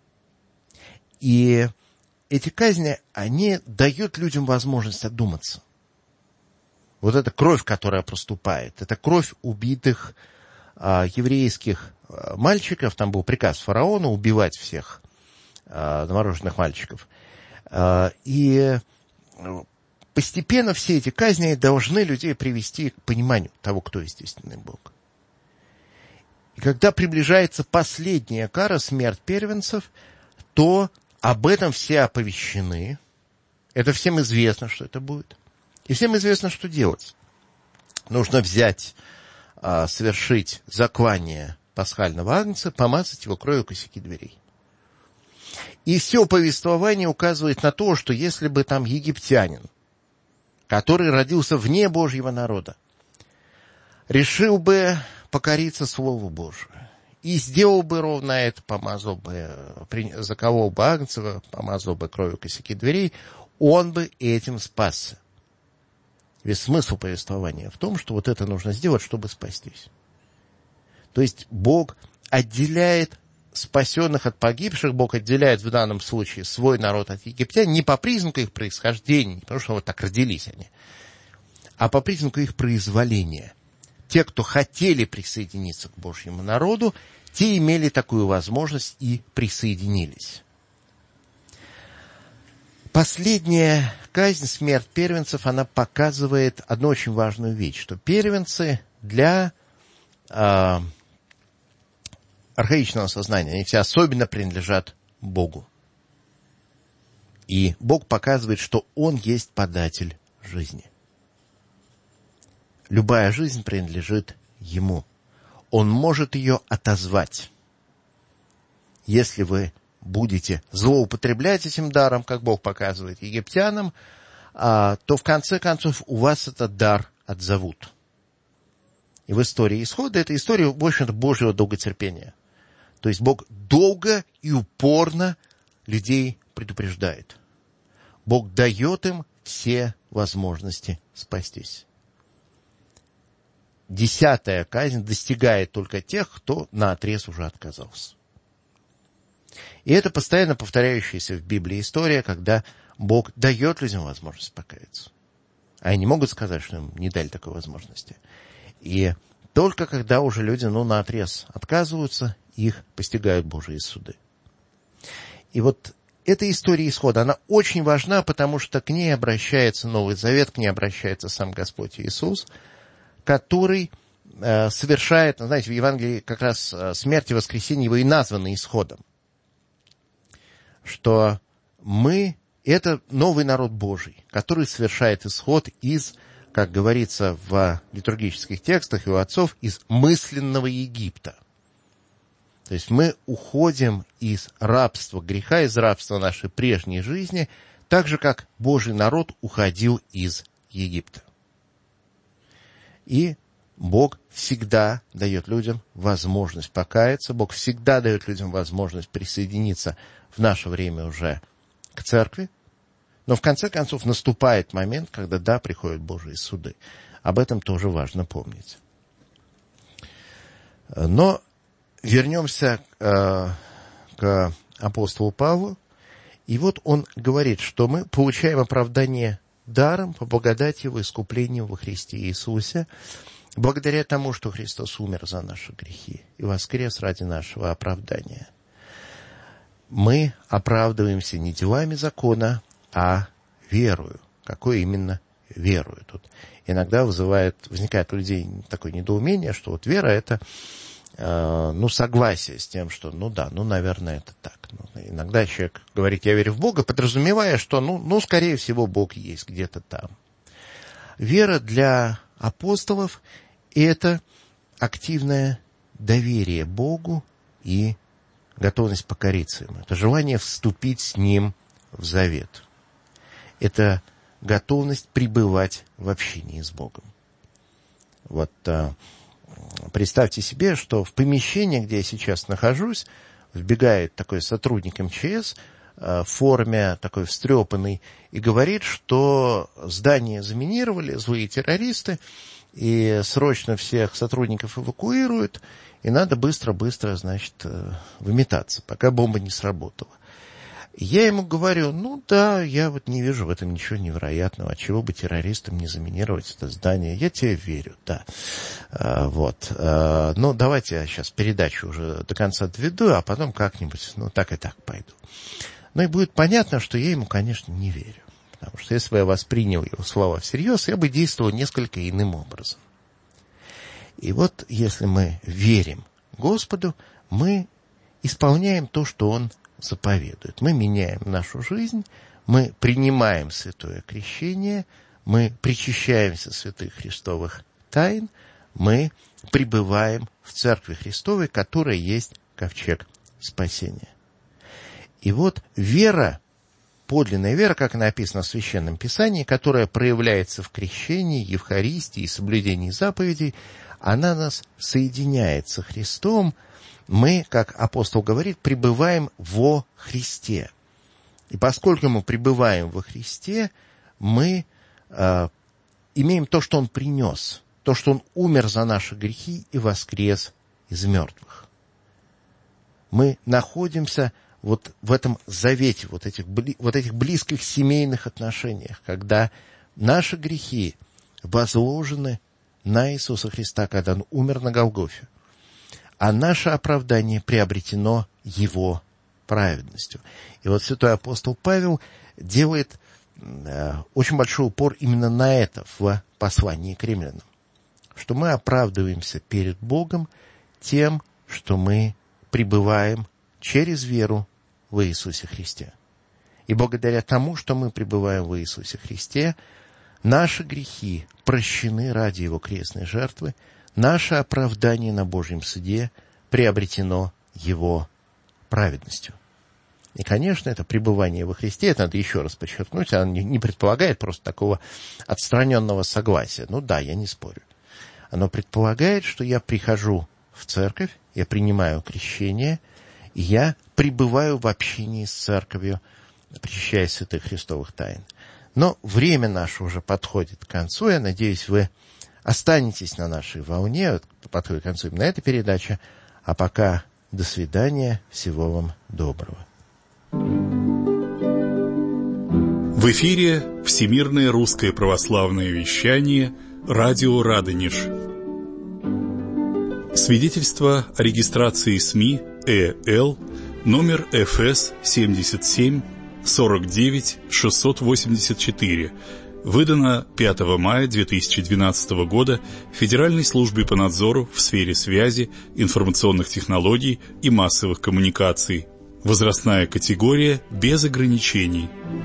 [SPEAKER 2] И эти казни, они дают людям возможность одуматься. Вот эта кровь, которая проступает, это кровь убитых а, еврейских а, мальчиков. Там был приказ фараона убивать всех а, новорожденных мальчиков. А, и постепенно все эти казни должны людей привести к пониманию того, кто естественный Бог. И когда приближается последняя кара, смерть первенцев, то об этом все оповещены. Это всем известно, что это будет. И всем известно, что делать. Нужно взять, а, совершить заклание пасхального агнца, помазать его кровью косяки дверей. И все повествование указывает на то, что если бы там египтянин, который родился вне Божьего народа, решил бы покориться Слову Божию и сделал бы ровно это, помазал бы, заколол бы агнца, помазал бы кровью косяки дверей, он бы этим спасся. Весь смысл повествования в том, что вот это нужно сделать, чтобы спастись. То есть Бог отделяет спасенных от погибших, Бог отделяет в данном случае свой народ от египтян не по признаку их происхождения, не потому что вот так родились они, а по признаку их произволения. Те, кто хотели присоединиться к Божьему народу, те имели такую возможность и присоединились. Последняя казнь, смерть первенцев, она показывает одну очень важную вещь, что первенцы для э, архаичного сознания, они все особенно принадлежат Богу. И Бог показывает, что Он есть податель жизни. Любая жизнь принадлежит Ему. Он может ее отозвать. Если вы будете злоупотреблять этим даром, как Бог показывает египтянам, то в конце концов у вас этот дар отзовут. И в истории Исхода это история, в общем-то, Божьего долготерпения. То есть Бог долго и упорно людей предупреждает. Бог дает им все возможности спастись. Десятая казнь достигает только тех, кто наотрез уже отказался. И это постоянно повторяющаяся в Библии история, когда Бог дает людям возможность покаяться. А они не могут сказать, что им не дали такой возможности. И только когда уже люди, ну, наотрез отказываются, их постигают Божьи суды. И вот эта история Исхода, она очень важна, потому что к ней обращается Новый Завет, к ней обращается сам Господь Иисус, который э, совершает, ну, знаете, в Евангелии как раз э, смерть и воскресение его и названы исходом. Что мы — это новый народ Божий, который совершает исход из, как говорится в литургических текстах и у отцов, из мысленного Египта. То есть мы уходим из рабства греха, из рабства нашей прежней жизни, так же, как Божий народ уходил из Египта. И Бог всегда дает людям возможность покаяться, Бог всегда дает людям возможность присоединиться в наше время уже к церкви, но в конце концов наступает момент, когда, да, приходят Божьи суды. Об этом тоже важно помнить. Но вернемся э, к апостолу Павлу. И вот он говорит, что мы получаем оправдание даром по благодати его искуплению во Христе Иисусе, благодаря тому, что Христос умер за наши грехи и воскрес ради нашего оправдания. Мы оправдываемся не делами закона, а верою. Какой именно верою? Тут иногда вызывает, возникает у людей такое недоумение, что вот вера — это ну, согласие с тем, что, ну да, ну, наверное, это так. Ну, иногда человек говорит, я верю в Бога, подразумевая, что, ну, ну, скорее всего, Бог есть где-то там. Вера для апостолов — это активное доверие Богу и готовность покориться Ему. Это желание вступить с Ним в завет. Это готовность пребывать в общении с Богом. Вот представьте себе, что в помещении, где я сейчас нахожусь, вбегает такой сотрудник эм че эс в форме такой встрепанной и говорит, что здание заминировали злые террористы, и срочно всех сотрудников эвакуируют, и надо быстро-быстро, значит, выметаться, пока бомба не сработала. Я ему говорю, ну да, я вот не вижу в этом ничего невероятного, отчего бы террористам не заминировать это здание. Я тебе верю, да. А, вот. А, ну, давайте я сейчас передачу уже до конца доведу, а потом как-нибудь, ну, так и так пойду. Ну, и будет понятно, что я ему, конечно, не верю. Потому что если бы я воспринял его слова всерьез, я бы действовал несколько иным образом. И вот, если мы верим Господу, мы исполняем то, что Он заповедует. Мы меняем нашу жизнь, мы принимаем святое крещение, мы причащаемся святых христовых тайн, мы пребываем в Церкви Христовой, которая есть ковчег спасения. И вот вера, подлинная вера, как написано в Священном Писании, которая проявляется в крещении, Евхаристии и соблюдении заповедей, она нас соединяет со Христом. Мы, как апостол говорит, пребываем во Христе. И поскольку мы пребываем во Христе, мы э, имеем то, что Он принес, то, что Он умер за наши грехи и воскрес из мертвых. Мы находимся вот в этом завете, вот этих, вот этих близких семейных отношениях, когда наши грехи возложены на Иисуса Христа, когда Он умер на Голгофе, а наше оправдание приобретено Его праведностью. И вот святой апостол Павел делает э, очень большой упор именно на это в послании к римлянам, что мы оправдываемся перед Богом тем, что мы пребываем через веру в Иисусе Христе. И благодаря тому, что мы пребываем в Иисусе Христе, наши грехи прощены ради Его крестной жертвы, наше оправдание на Божьем суде приобретено Его праведностью. И, конечно, это пребывание во Христе, это надо еще раз подчеркнуть, оно не предполагает просто такого отстраненного согласия. Ну да, я не спорю. Оно предполагает, что я прихожу в церковь, я принимаю крещение, и я пребываю в общении с церковью, причащаясь святых христовых тайн. Но время наше уже подходит к концу, я надеюсь, вы останетесь на нашей волне, подходит к концу именно эта передача, а пока до свидания, всего вам доброго.
[SPEAKER 5] В эфире Всемирное русское православное вещание, радио Радонеж. Свидетельство о регистрации СМИ ЭЛ, номер эф эс семьдесят семь сорок девять шестьсот восемьдесят четыре, выдано пятого мая две тысячи двенадцатого года Федеральной службе по надзору в сфере связи, информационных технологий и массовых коммуникаций. Возрастная категория без ограничений.